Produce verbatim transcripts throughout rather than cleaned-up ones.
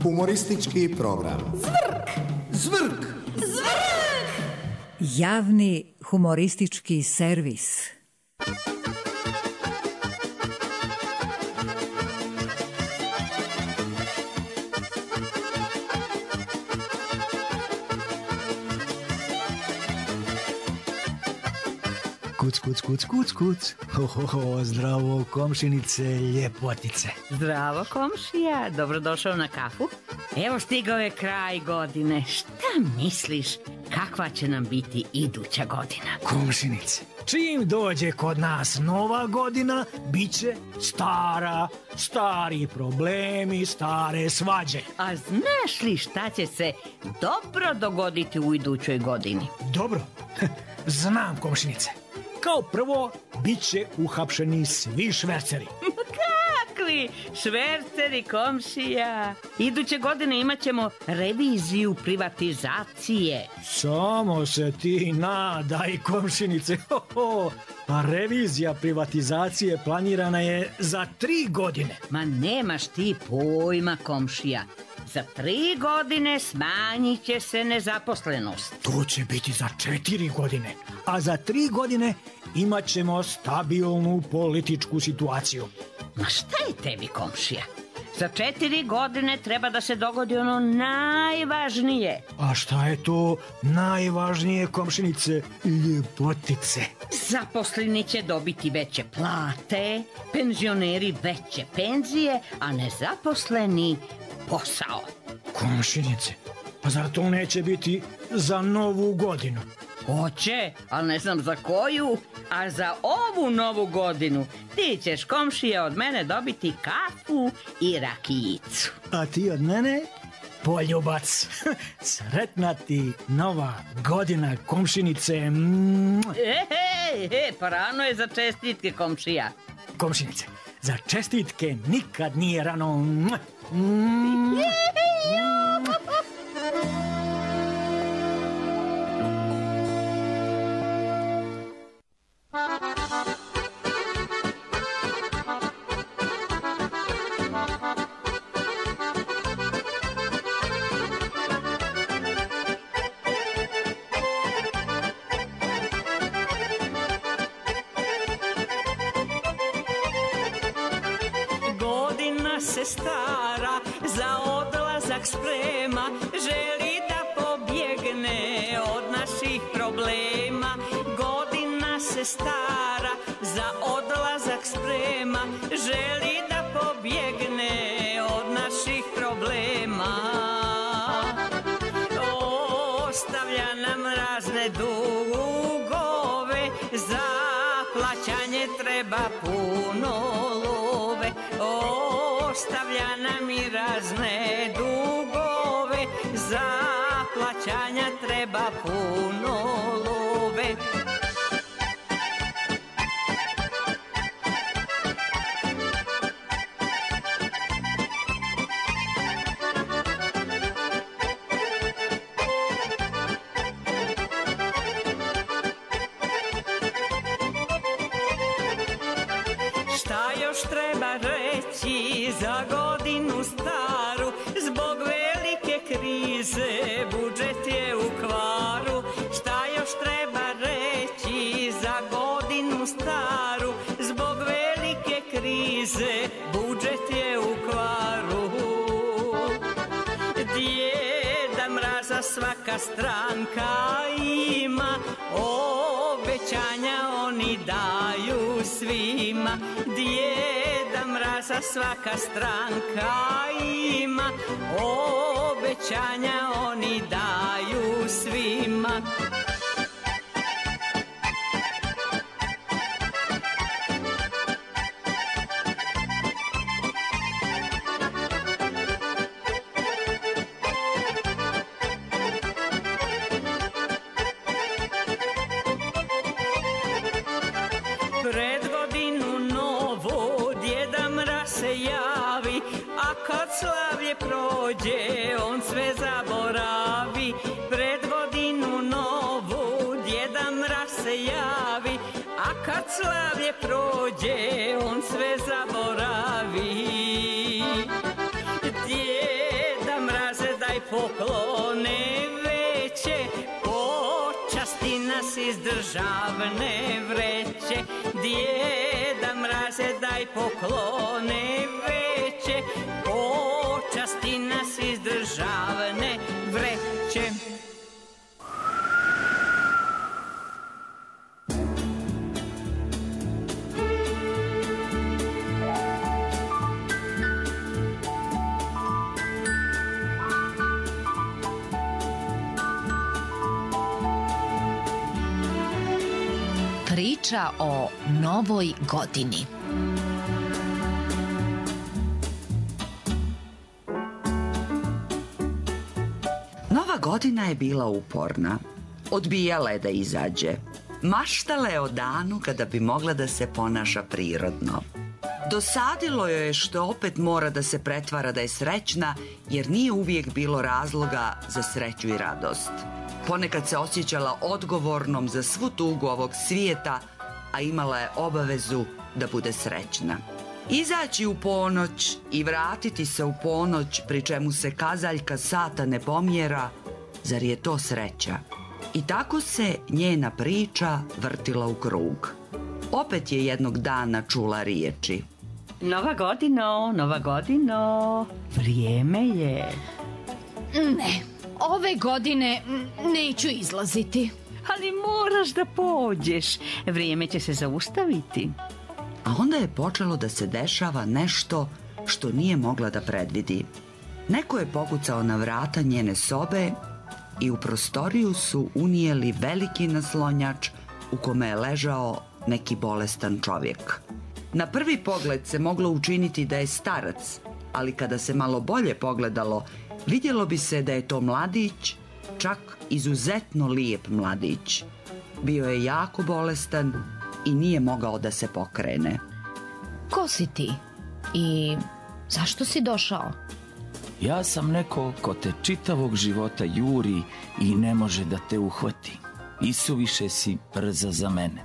Humoristički program. Zvrk! Zvrk! Zvrk! Javni humoristički servis. Kuc, kuc, kuc, kuc, kuc. Ho, ho, ho, zdravo, komšinice, ljepotice. Zdravo, komšija, dobrodošao na kafu. Evo stigao je kraj godine. Šta misliš, kakva će nam biti iduća godina? Komšinice, čim dođe kod nas nova godina, bit će stara, stari problemi, stare svađe. A znaš li šta će se dobro dogoditi u idućoj godini? Dobro, znam, komšinice. Kao prvo, bit će uhapšeni svi šverceri. Kakvi šverceri, komšija? Iduće godine imat ćemo reviziju privatizacije. Samo se ti nadaj, komšinice. Ho, ho. A revizija privatizacije planirana je za tri godine. Ma nemaš ti pojma, komšija. Za tri godine smanjit će se nezaposlenost. To će biti za četiri godine. A za tri godine imat ćemo stabilnu političku situaciju. Ma šta je tebi, komšija? Za četiri godine treba da se dogodi ono najvažnije. A šta je to najvažnije, komšinice i ljepotice? Zaposleni će dobiti veće plate, penzioneri veće penzije, a nezaposleni posao. Komšinice, pa zar to neće biti za novu godinu? Hoće, ali ne znam za koju, a za ovu novu godinu ti ćeš, komšija, od mene dobiti kafu i rakijicu. A ti od mene poljubac. Sretna ti nova godina, komšinice. E, he, he, pa rano je za čestitke, komšija. Komšinice, za čestitke nikad nije rano. Godina se stara, za odlazak sprema, želi da pobjegne od naših problema. Godina se stara, za odlazak sprema, želi da pobjegne od naših problema. Ostavlja nam razne dugove, za plaćanje treba puno love. Ostavlja nam i razne dugove, za plaćanja treba puno love. Šta još treba reći za godinu staru? Zbog velike krize budžet je u kvaru. Šta još treba reći za godinu staru? Zbog velike krize budžet je u kvaru. Djeda Mraza svaka stranka ima, obećanja oni daju svima. Djeda Mraza svaka stranka ima, obećanja oni daju svima. Pred godinu novu Djeda Mraz se javi, a kad slavlje prođe on sve zaboravi. Pred godinu novu Djeda Mraz se javi, a kad slavlje prođe on sve zaboravi. Djeda poklone veće, počasti nas iz državne vreće. Djeda Mraze, daj poklone veće, počasti nas iz državne vreće. Priča o novoj godini. Nova godina je bila uporna. Odbijala je da izađe. Maštala je o danu kada bi mogla da se ponaša prirodno. Dosadilo joj je što opet mora da se pretvara da je srećna, jer nije uvijek bilo razloga za sreću i radost. Ponekad se osjećala odgovornom za svu tugu ovog svijeta, a imala je obavezu da bude srećna. Izaći u ponoć i vratiti se u ponoć, pri čemu se kazaljka sata ne pomjera, zar je to sreća? I tako se njena priča vrtila u krug. Opet je jednog dana čula riječi. Nova godino, nova godino, vrijeme je. Ne, ove godine neću izlaziti. Ali moraš da pođeš, vrijeme će se zaustaviti. A onda je počelo da se dešava nešto što nije mogla da predvidi. Neko je pokucao na vrata njene sobe i u prostoriju su unijeli veliki naslonjač u kome je ležao neki bolestan čovjek. Na prvi pogled se moglo učiniti da je starac, ali kada se malo bolje pogledalo, vidjelo bi se da je to mladić, čak izuzetno lijep mladić. Bio je jako bolestan i nije mogao da se pokrene. Ko si ti? I zašto si došao? Ja sam neko ko te čitavog života juri i ne može da te uhvati. Isuviše si brza za mene.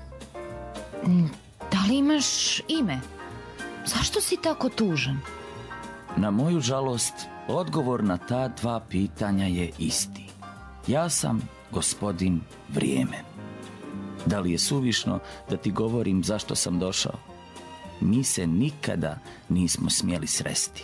Da li imaš ime? Zašto si tako tužan? Na moju žalost, odgovor na ta dva pitanja je isti. Ja sam gospodin Vrijeme. Da li je suvišno da ti govorim zašto sam došao? Mi se nikada nismo smjeli sresti.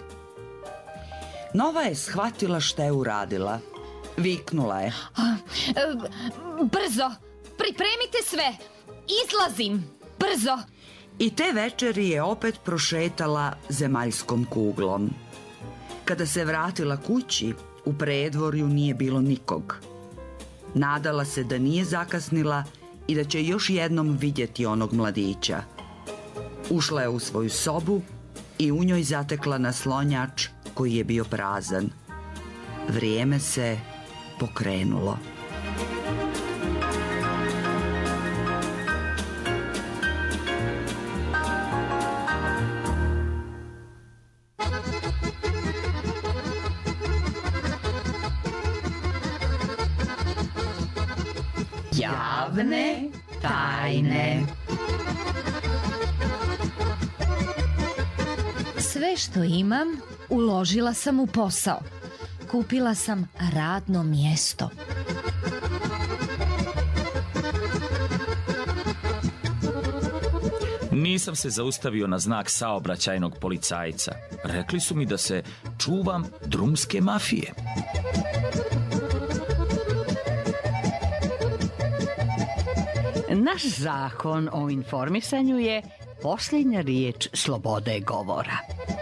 Nova je shvatila šta je uradila. Viknula je. A, e, brzo, pripremite sve. Izlazim, brzo. I te večeri je opet prošetala zemaljskom kuglom. Kada se vratila kući, u predvorju nije bilo nikog. Nadala se da nije zakasnila i da će još jednom vidjeti onog mladića. Ušla je u svoju sobu i u njoj zatekla naslonjač koji je bio prazan. Vrijeme se pokrenulo. Javne tajne. Sve što imam uložila sam u posao. Kupila sam radno mjesto. Nisam se zaustavio na znak saobraćajnog policajca. Rekli su mi da se čuvam drumske mafije. Naš zakon o informisanju je posljednja riječ slobode govora.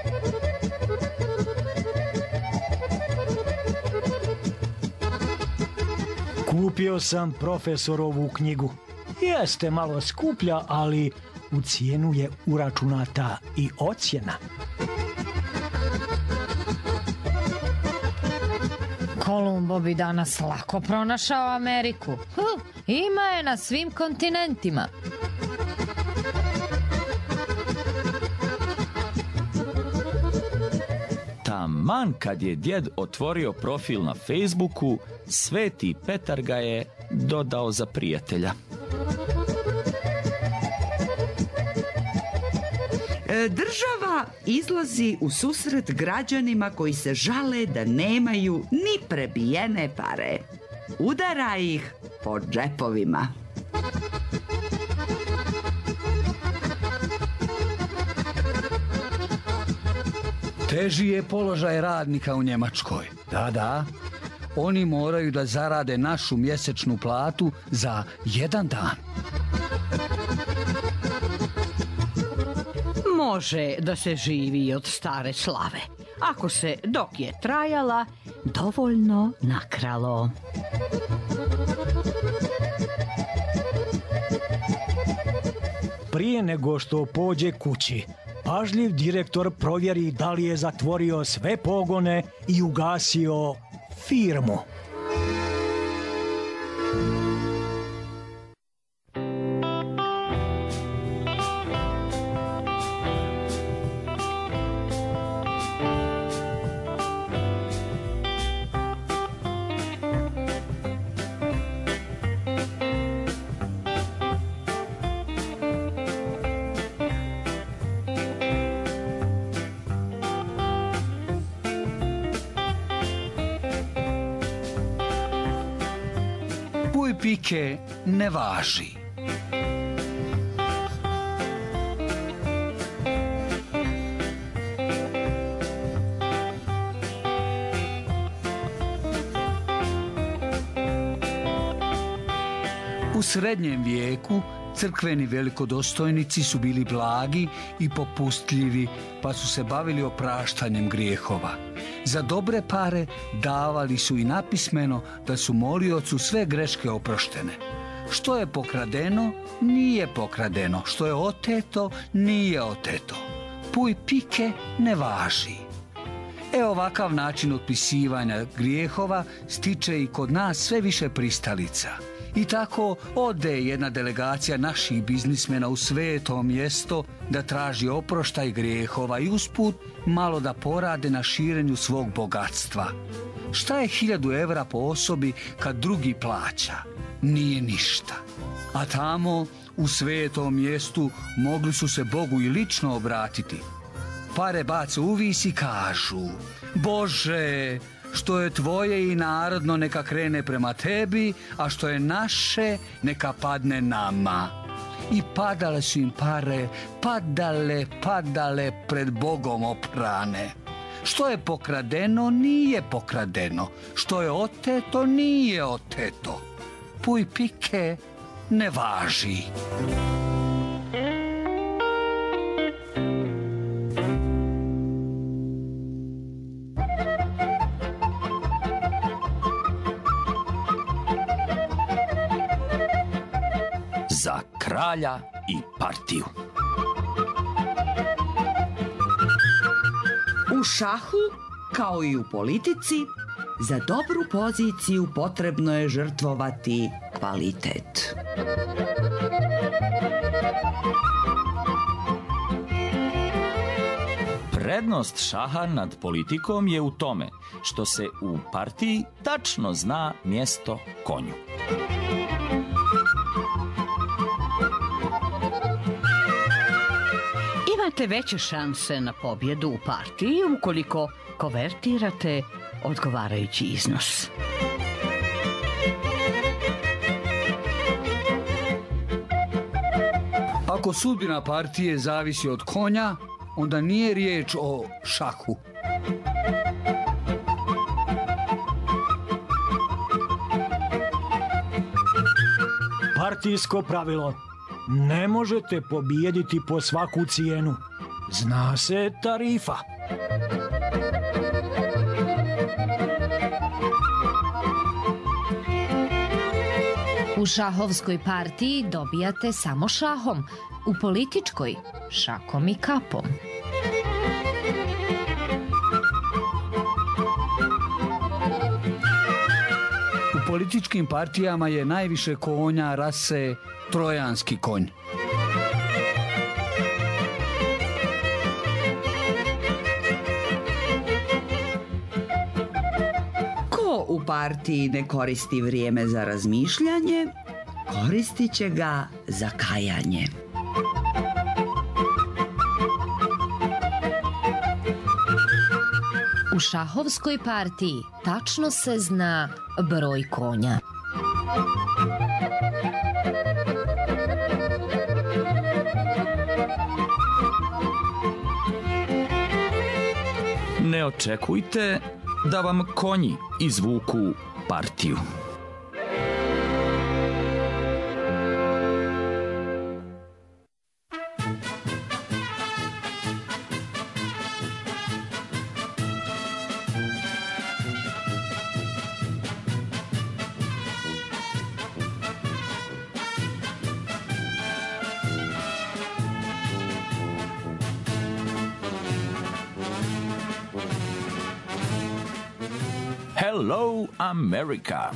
Kupio sam profesorovu knjigu. Jeste malo skuplja, ali u cijenu je uračunata i ocjena. Kolumbo bi danas lako pronašao Ameriku. Huh, ima je na svim kontinentima. Taman kad je djed otvorio profil na Facebooku, Sveti Petar ga je dodao za prijatelja. E, država izlazi u susret građanima koji se žale da nemaju ni prebijene pare. Udara ih po džepovima. Teži je položaj radnika u Njemačkoj. Da, da. Oni moraju da zarade našu mjesečnu platu za jedan dan. Može da se živi od stare slave, ako se dok je trajala dovoljno nakralo. Prije nego što pođe kući, pažljiv direktor provjeri da li je zatvorio sve pogone i ugasio firmu. Puj pike ne važi. U srednjem vijeku crkveni velikodostojnici su bili blagi i popustljivi, pa su se bavili opraštanjem grijehova. Za dobre pare davali su i napismeno da su moliocu sve greške oproštene. Što je pokradeno, nije pokradeno. Što je oteto, nije oteto. Puj pike ne važi. E ovakav način otpisivanja grijehova stiče i kod nas sve više pristalica. I tako ode jedna delegacija naših biznismena u sveto mjesto da traži oproštaj grijehova i usput malo da porade na širenju svog bogatstva. Šta je hiljadu evra po osobi kad drugi plaća? Nije ništa. A tamo u svetom mjestu mogli su se Bogu i lično obratiti. Pare bace u vis i kažu: Bože, što je tvoje i narodno neka krene prema tebi, a što je naše neka padne nama. I padale su im pare, padale, padale pred Bogom oprane. Što je pokradeno, nije pokradeno. Što je oteto, nije oteto. Puj pike ne važi. Za kralja i partiju. U šahu, kao i u politici, za dobru poziciju potrebno je žrtvovati kvalitet. Prednost šaha nad politikom je u tome što se u partiji tačno zna mjesto konju. Imate veće šanse na pobjedu u partiji ukoliko konvertirate odgovarajući iznos. Ako sudbina partije zavisi od konja, onda nije riječ o šahu. Partijsko pravilo: ne možete pobijediti po svaku cijenu. Zna se tarifa. U šahovskoj partiji dobijate samo šahom, u političkoj šakom i kapom. U političkim partijama je najviše konja rase trojanski konj. Ko u partiji ne koristi vrijeme za razmišljanje, koristit će ga za kajanje. U šahovskoj partiji tačno se zna broj konja. Ne očekujte da vam konji izvuku partiju. Hello, America!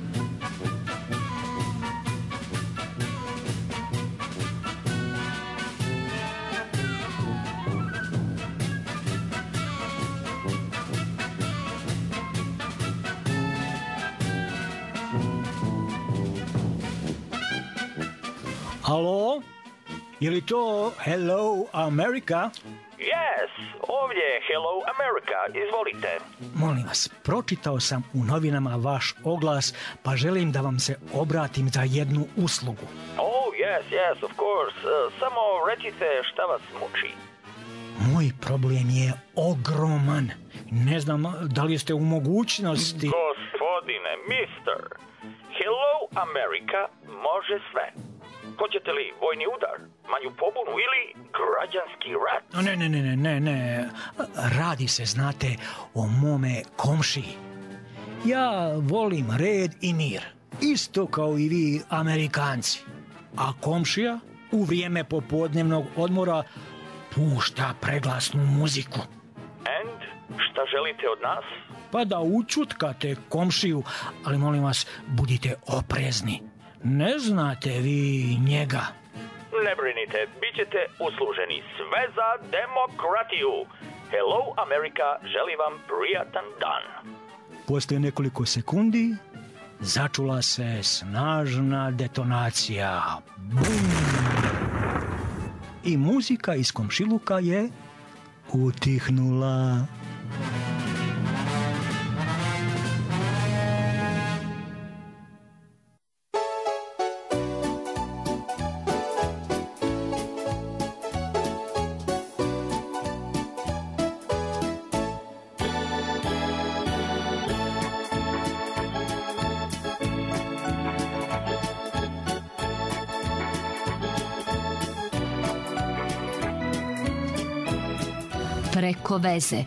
Halo? Je li to Hello, America? Yes, ovdje je Hello America, izvolite. Molim vas, pročitao sam u novinama vaš oglas, pa želim da vam se obratim za jednu uslugu. Oh, yes, yes, of course. Uh, samo recite šta vas muči. Moj problem je ogroman. Ne znam da li ste u mogućnosti... Gospodine, mister, Hello America može sve. Hoćete li vojni udar, manju pobunu ili građanski rat? Ne, ne, ne, ne, ne, ne. Radi se, znate, o mome komšiji. Ja volim red i mir, isto kao i vi Amerikanci. A komšija u vrijeme popodnevnog odmora pušta preglasnu muziku. And šta želite od nas? Pa da učutkate komšiju, ali molim vas, budite oprezni. Ne znate vi njega. Ne brinite, bit ćete usluženi. Sve za demokratiju. Hello America želi vam prijatan dan. Poslije nekoliko sekundi začula se snažna detonacija. Bum! I muzika iz komšiluka je utihnula. Preko veze.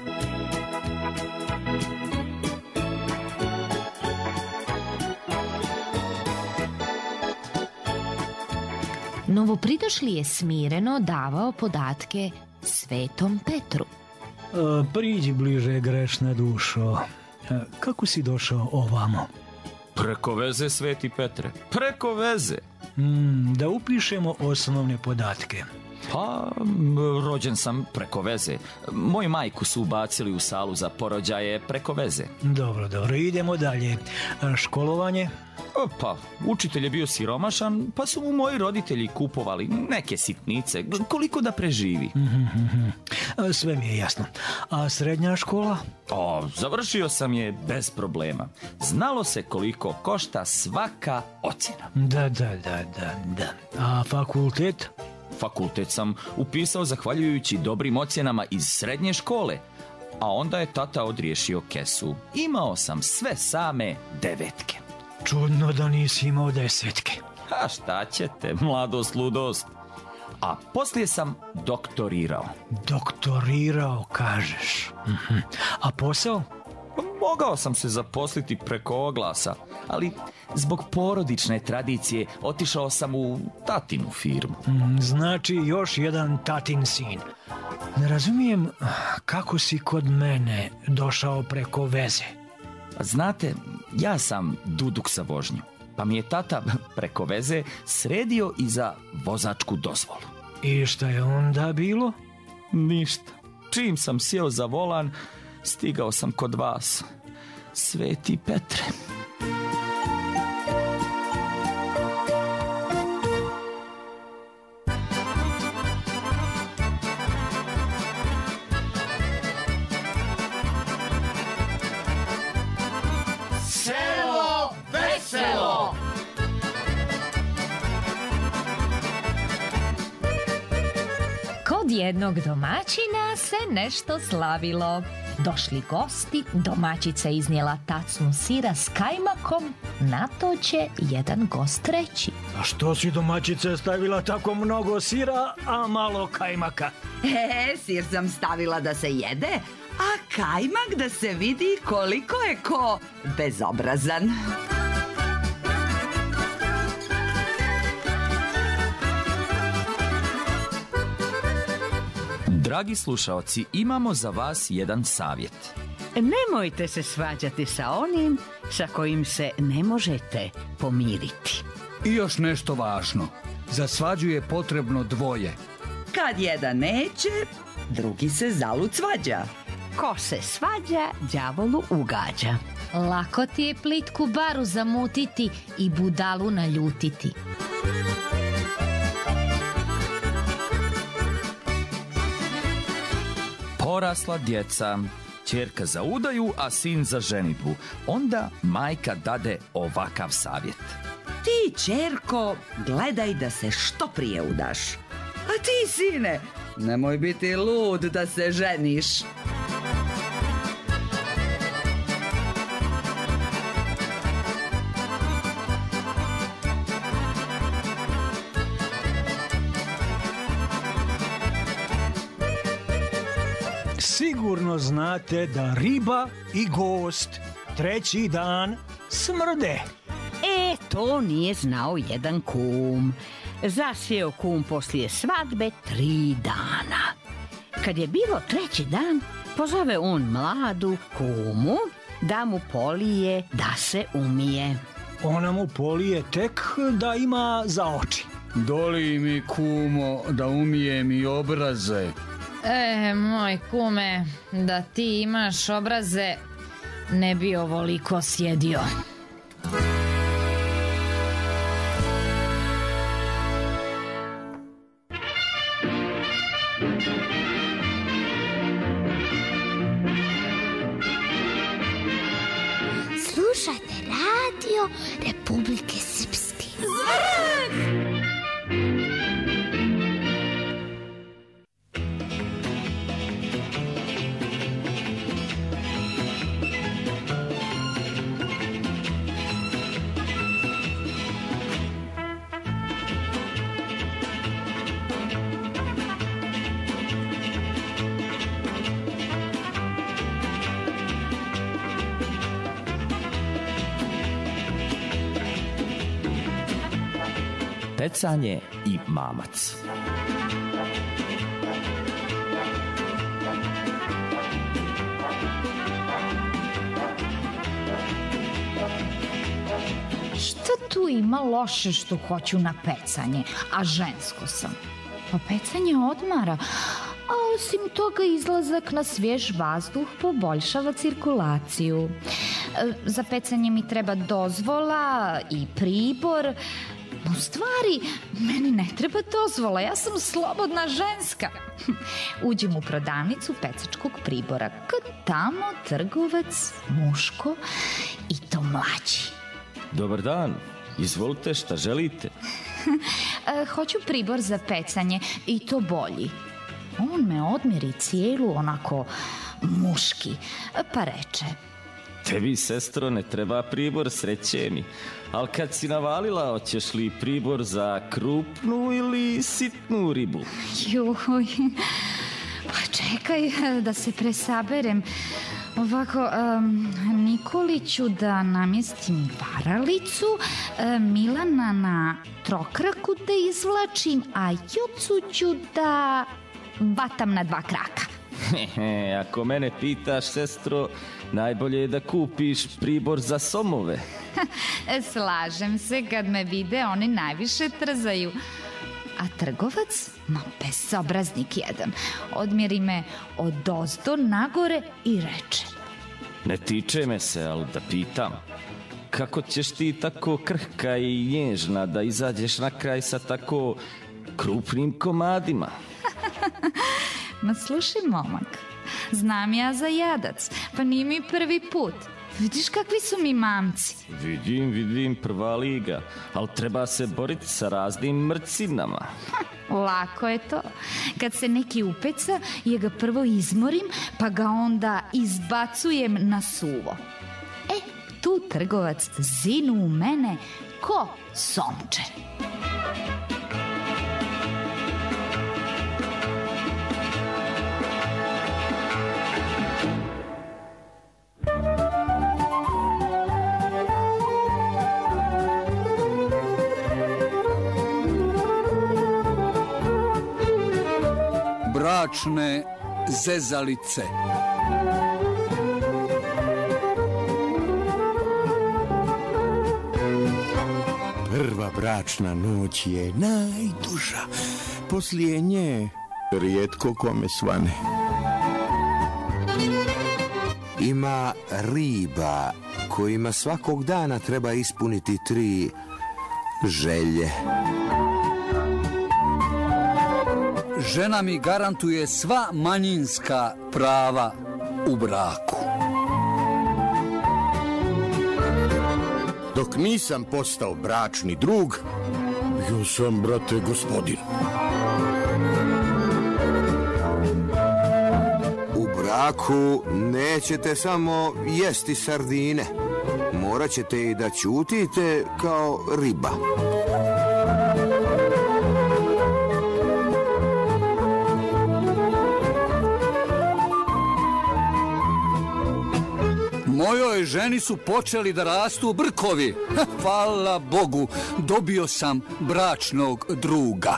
Novopridošli je smireno davao podatke Svetom Petru. E, priđi bliže, grešna dušo. E, kako si došao ovamo? Preko veze, Sveti Petre. Preko veze. Mm, da upišemo osnovne podatke. Pa, rođen sam preko veze. Moju majku su ubacili u salu za porođaje preko veze. Dobro, dobro, idemo dalje. Školovanje? Pa, učitelj je bio siromašan, pa su mu moji roditelji kupovali neke sitnice, koliko da preživi. Mm-hmm. Sve mi je jasno. A srednja škola? O, završio sam je bez problema. Znalo se koliko košta svaka ocjena. Da, da, da, da, da. A fakultet? Fakultet sam upisao zahvaljujući dobrim ocjenama iz srednje škole, a onda je tata odriješio kesu. Imao sam sve same devetke. Čudno da nisi imao desetke. A šta ćete, mladost, ludost. A poslije sam doktorirao. Doktorirao, kažeš. Uh-huh. A posao? Mogao sam se zaposliti preko oglasa, ali zbog porodične tradicije otišao sam u tatinu firmu. Mm, znači još jedan tatin sin. Ne razumijem kako si kod mene došao preko veze. Znate, ja sam duduk sa vožnju, pa mi je tata preko veze sredio i za vozačku dozvolu. I šta je onda bilo? Ništa. Čim sam sjeo za volan, stigao sam kod vas, Sveti Petre. jednog domaćina se nešto slavilo. Došli gosti, domaćica iznijela tacnu sira s kajmakom, na to će jedan gost reći. A što si domaćice stavila tako mnogo sira, a malo kajmaka? E, sir sam stavila da se jede, a kajmak da se vidi koliko je ko bezobrazan. Dragi slušaoci, imamo za vas jedan savjet. Nemojte se svađati sa onim sa kojim se ne možete pomiriti. I još nešto važno. Za svađu je potrebno dvoje. Kad jedan neće, drugi se zalud svađa. Ko se svađa, đavolu ugađa. Lako ti je plitku baru zamutiti i budalu naljutiti. Porasla djeca, ćerka za udaju, a sin za ženidbu. Onda majka dade ovakav savjet. Ti, ćerko, gledaj da se što prije udaš. A ti, sine, nemoj biti lud da se ženiš. Sigurno znate da riba i gost treći dan smrde. E, to nije znao jedan kum. Zasjeo kum poslije svadbe tri dana. Kad je bilo treći dan, pozove on mladu kumu da mu polije da se umije. Ona mu polije tek da ima za oči. Doli mi, kumo, da umijem i obraze. E, moj kume, da ti imaš obraze, ne bi ovoliko sjedio. Slušajte radio Republike Srpske. Pecanje i mamac. Šta tu ima loše što hoću na pecanje, a žensko sam? Pa pecanje odmara, a osim toga izlazak na svjež vazduh poboljšava cirkulaciju. E, za pecanje mi treba dozvola i pribor. U stvari, meni ne treba dozvola, ja sam slobodna ženska. Uđem u prodavnicu pecačkog pribora, kad tamo trgovac muško i to mlađi. Dobar dan, izvolite šta želite. e, hoću pribor za pecanje i to bolji. On me odmjeri cijelu onako muški, pa reče: Tebi, sestro, ne treba pribor, sreće mi. Ali kad si navalila, hoćeš li pribor za krupnu ili sitnu ribu? Juj, pa čekaj da se presaberem. Ovako, um, Nikoliću da namjestim varalicu, um, Milana na trokraku da izvlačim, a Jocu ću da batam na dva kraka. Ako mene pitaš, sestro, najbolje je da kupiš pribor za somove. Slažem se, kad me vide oni najviše trzaju. A trgovac, ma bezobraznik jedan, odmjeri me odozdo nagore i reče: Ne tiče me se, ali da pitam, kako ćeš ti tako krhka i nježna da izađeš na kraj sa tako krupnim komadima? Ma slušaj, momak, znam ja za jadac, pa nije mi prvi put. Vidiš kakvi su mi mamci. Vidim, vidim, prva liga, ali treba se boriti sa raznim mrcinama. Lako je to. Kad se neki upeca, ja ga prvo izmorim, pa ga onda izbacujem na suvo. E, tu trgovac zinu u mene ko somčer. Bračne zezalice. Prva bračna noć je najduža. Poslije nje rijetko kome svane. Ima riba kojima svakog dana treba ispuniti tri želje. Žena mi garantuje sva manjinska prava u braku. Dok nisam postao bračni drug, bio sam, brate, gospodin. U braku nećete samo jesti sardine. Morat ćete i da ćutite kao riba. Mojoj ženi su počeli da rastu brkovi. Hvala Bogu, dobio sam bračnog druga.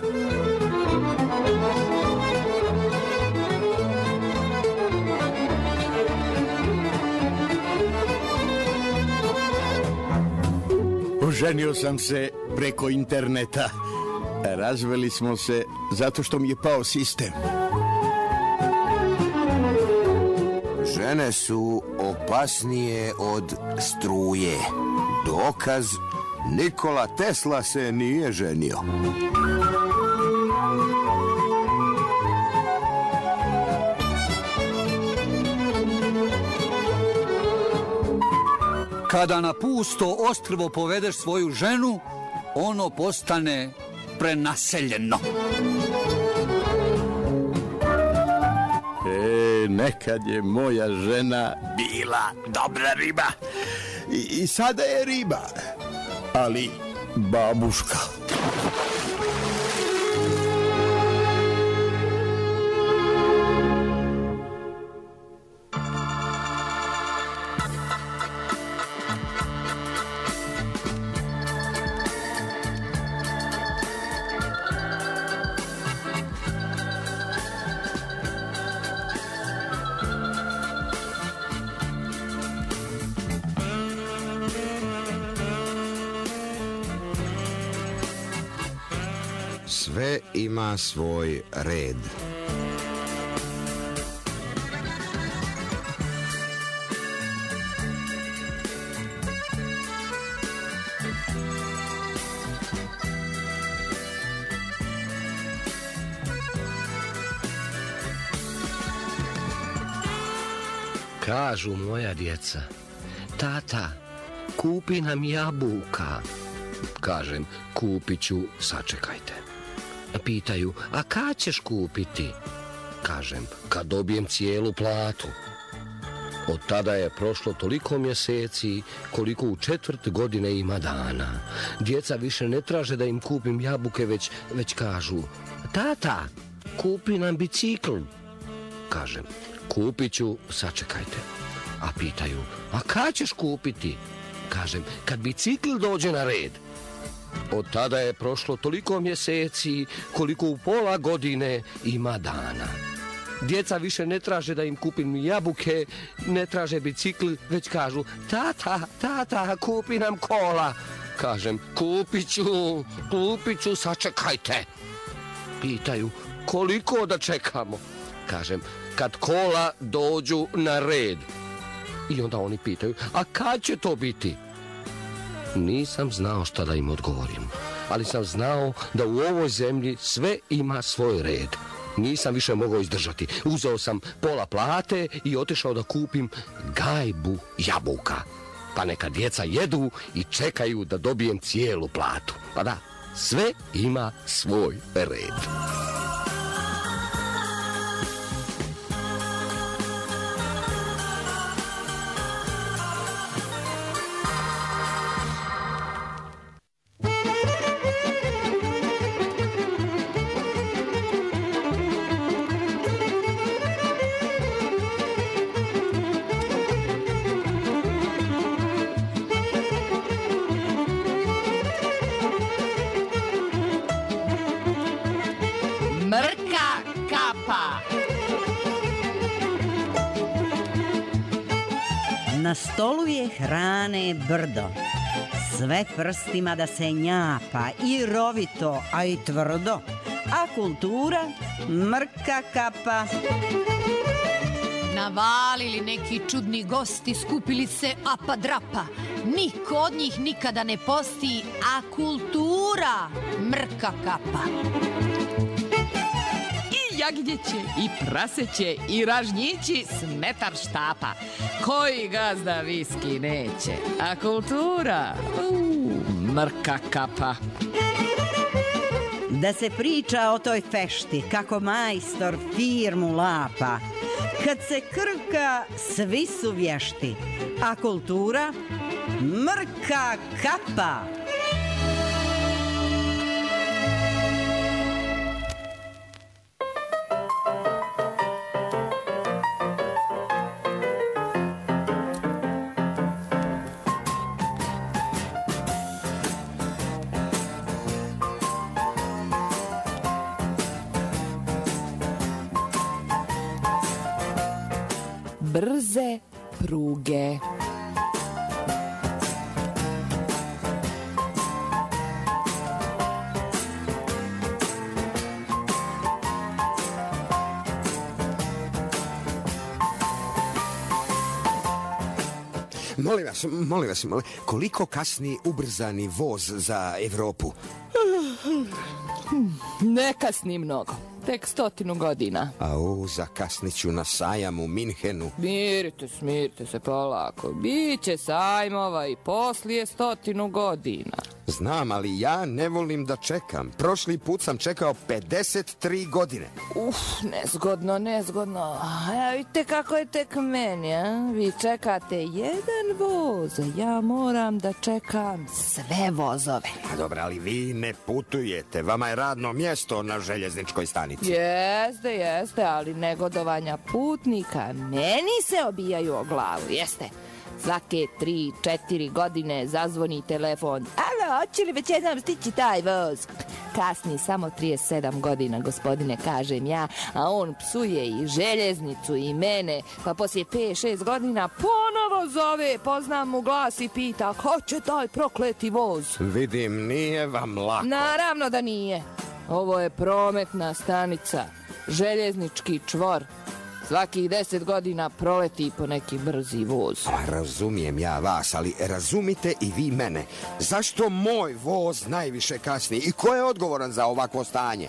Oženio sam se preko interneta. Razveli smo se zato što mi je pao sistem. Žene su opasnije od struje. Dokaz, Nikola Tesla se nije ženio. Kada na pusto ostrvo povedeš svoju ženu, ono postane prenaseljeno. E, nekad je moja žena bila dobra riba. I, i sada je riba. Ali babuška. Sve ima svoj red. Kažu moja djeca, tata, kupi nam jabuka. Kažem, kupit ću, sačekajte. Pitaju, a kad ćeš kupiti? Kažem, kad dobijem cijelu platu. Od tada je prošlo toliko mjeseci koliko u četvrt godine ima dana. Djeca više ne traže da im kupim jabuke, već, već kažu, tata, kupi nam bicikl. Kažem, kupit ću, sačekajte. A pitaju, a kad ćeš kupiti? Kažem, kad bicikl dođe na red. Od tada je prošlo toliko mjeseci koliko u pola godine ima dana. Djeca više ne traže da im kupim jabuke, ne traže bicikl, već kažu, tata, tata, kupi nam kola. Kažem, kupit ću, kupit ću, sačekajte. Pitaju, koliko da čekamo? Kažem, kad kola dođu na red. I onda oni pitaju, a kad će to biti? Nisam znao šta da im odgovorim, ali sam znao da u ovoj zemlji sve ima svoj red. Nisam više mogao izdržati. Uzeo sam pola plate i otišao da kupim gajbu jabuka. Pa neka djeca jedu i čekaju da dobijem cijelu platu. Pa da, sve ima svoj red. Na stolu je hrane brdo, sve prstima da se njapa, i rovito, a i tvrdo, a kultura mrka kapa. Navalili neki čudni gosti, skupili se apa drapa. Niko od njih nikada ne posti, a kultura mrka kapa. Jagnjeće i praseće i ražnjići smetar štapa. Koji gazda viski neće, a kultura uh, mrka kapa. Da se priča o toj fešti, kako majstor firmu lapa. Kad se krka, svi su vješti, a kultura mrka kapa. Brze pruge. Molim vas, molim vas, molim, koliko kasni ubrzani voz za Evropu? Ne kasni mnogo. Tek stotinu godina. Au, zakasnit ću na sajam u Minhenu. Smirite, smirite se polako. Biće sajmova i poslije stotinu godina. Znam, ali ja ne volim da čekam. Prošli put sam čekao pedeset tri godine. Uf, nezgodno, nezgodno. Evo vidite kako je tek meni, a? Vi čekate jedan voz, ja moram da čekam sve vozove. A dobro, ali vi ne putujete. Vama je radno mjesto na željezničkoj stanici. Jeste, jeste, ali negodovanja putnika meni se obijaju o glavu, jeste. Svake tri, četiri godine zazvoni telefon. Alo, hoće li već jednom stići taj voz? Kasni samo trideset sedam godina, gospodine, kažem ja, a on psuje i željeznicu i mene, pa poslije pet šest godina ponovo zove, poznam mu glas i pita, ko će taj prokleti voz? Vidim, nije vam lako. Naravno da nije. Ovo je prometna stanica, željeznički čvor. Svakih deset godina proleti po neki brzi voz. A razumijem ja vas, ali razumite i vi mene. Zašto moj voz najviše kasni i ko je odgovoran za ovakvo stanje?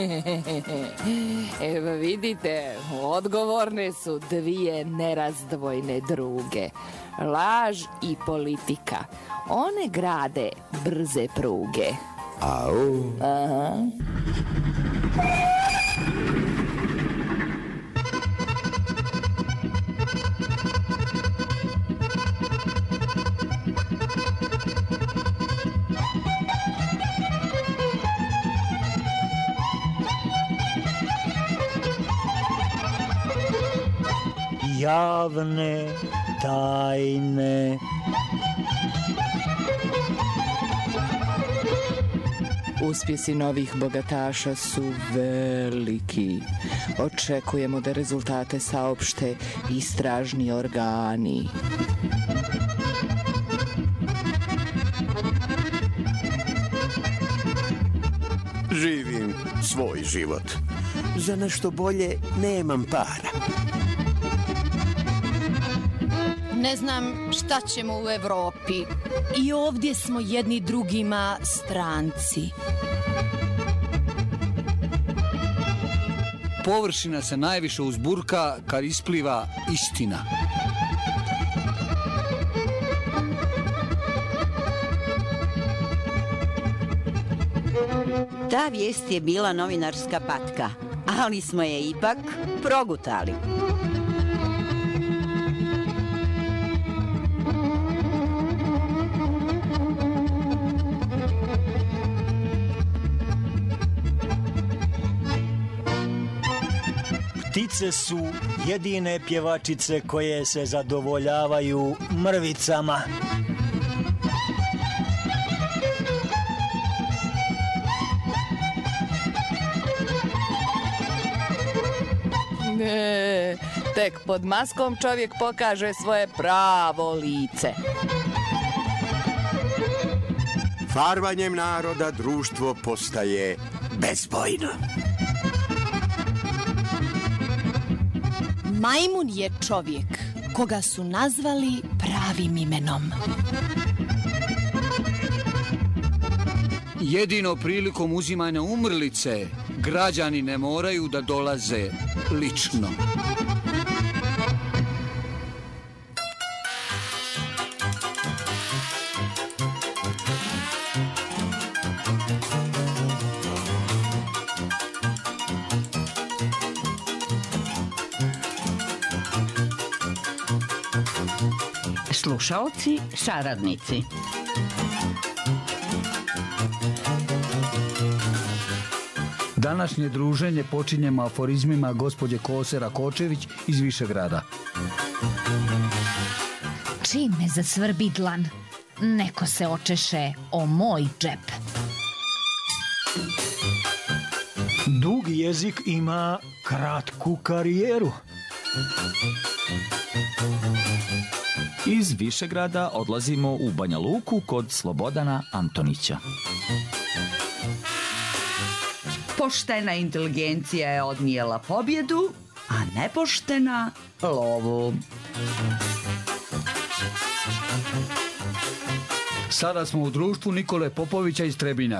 Evo vidite, odgovorne su dvije nerazdvojne druge. Laž i politika. One grade brze pruge. Au. Aha. Javne tajne. Uspjesi novih bogataša su veliki. Očekujemo da rezultate saopšte istražni organi. Živim svoj život. Za nešto bolje nemam para. Ne znam šta ćemo u Evropi. I ovdje smo jedni drugima stranci. Površina se najviše uzburka kad ispliva istina. Ta vijest je bila novinarska patka, ali smo je ipak progutali. Ptice su jedine pjevačice koje se zadovoljavaju mrvicama. Ne, tek pod maskom čovjek pokaže svoje pravo lice. Farbanjem naroda društvo postaje bezbojno. Majmun je čovjek koga su nazvali pravim imenom. Jedino prilikom uzimanja umrlice građani ne moraju da dolaze lično. Slušaoci, saradnici. Današnje druženje počinjemo aforizmima gospođe Kose Rakočević iz Višegrada. Čim me zasvrbi dlan, neko se očeše o moj džep. Dug jezik ima kratku karijeru. Iz Višegrada odlazimo u Banja Luku kod Slobodana Antonića. Poštena inteligencija je odnijela pobjedu, a nepoštena lovu. Sada smo u društvu Nikole Popovića iz Trebinja.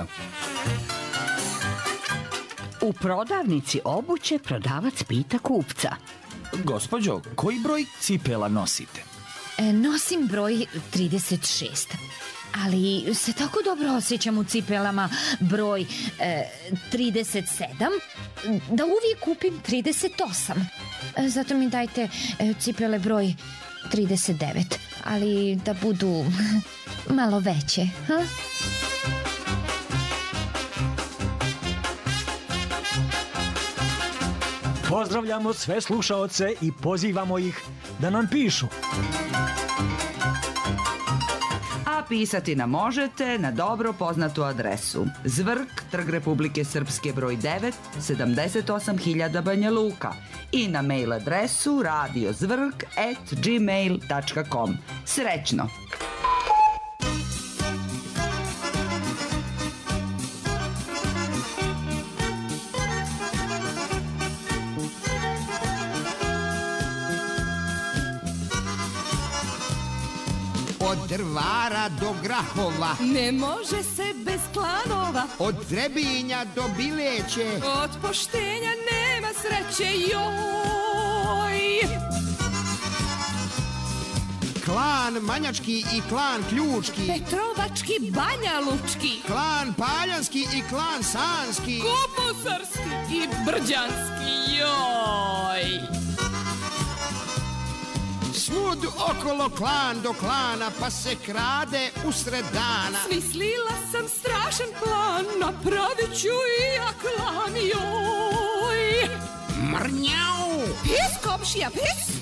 U prodavnici obuće prodavac pita kupca. Gospođo, koji broj cipela nosite? E, nosim broj trideset šest, ali se tako dobro osjećam u cipelama broj e, trideset sedam da uvijek kupim trideset osam. E, zato mi dajte e, cipele broj trideset devet, ali da budu malo veće. Ha? Pozdravljamo sve slušaoce i pozivamo ih da nam pišu. A pisati nam možete na dobro poznatu adresu Zvrk, Trg Republike Srpske broj devet, sedamdeset osam hiljada Banja Luka i na mail adresu radiozvrk at gmail tačka com. Srećno! Od Drvara do Grahova, ne može se bez klanova. Od Trebinja do Bileće, od poštenja nema sreće, joj. Klan Manjački i klan Ključki, Petrovački, Banja Lučki, klan Paljanski i klan Sanski, Kupusarski i Brđanski, joj. Svud okolo klan do klana, pa se krade usred dana. Smislila sam strašan plan, napravit ću i ja klan, joj. Mrnjau! Pis, komšija, pis!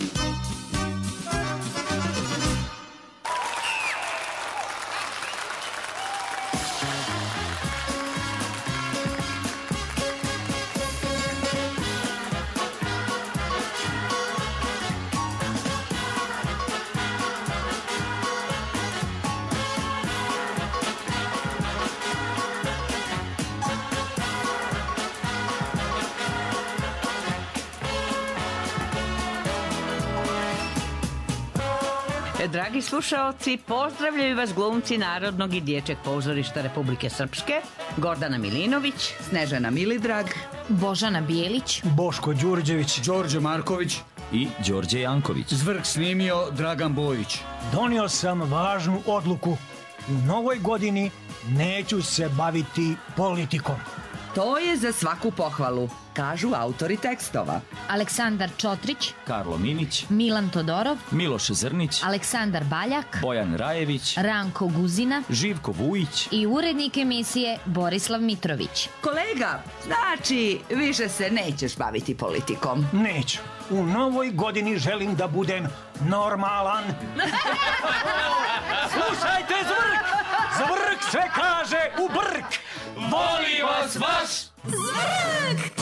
Dragi slušaoci, pozdravljaju vas glumci Narodnog i dječjeg pozorišta Republike Srpske, Gordana Milinović, Snežana Milidrag, Božana Bijelić, Boško Đurđević, Đorđe Marković i Đorđe Janković. Zvrk snimio Dragan Bojić. Donio sam važnu odluku. U novoj godini Neću se baviti politikom. To je za svaku pohvalu, kažu autori tekstova. Aleksandar Čotrić, Karlo Minić, Milan Todorov, Miloš Zrnić, Aleksandar Baljak, Bojan Rajević, Ranko Guzina Živko Vujić i urednik emisije Borislav Mitrović. Kolega, znači više se nećeš baviti politikom. Neću. U novoj godini želim da budem normalan. Slušajte, Zvrk! Zvrk se kaže u brk! Voli vas vaš Zvrk!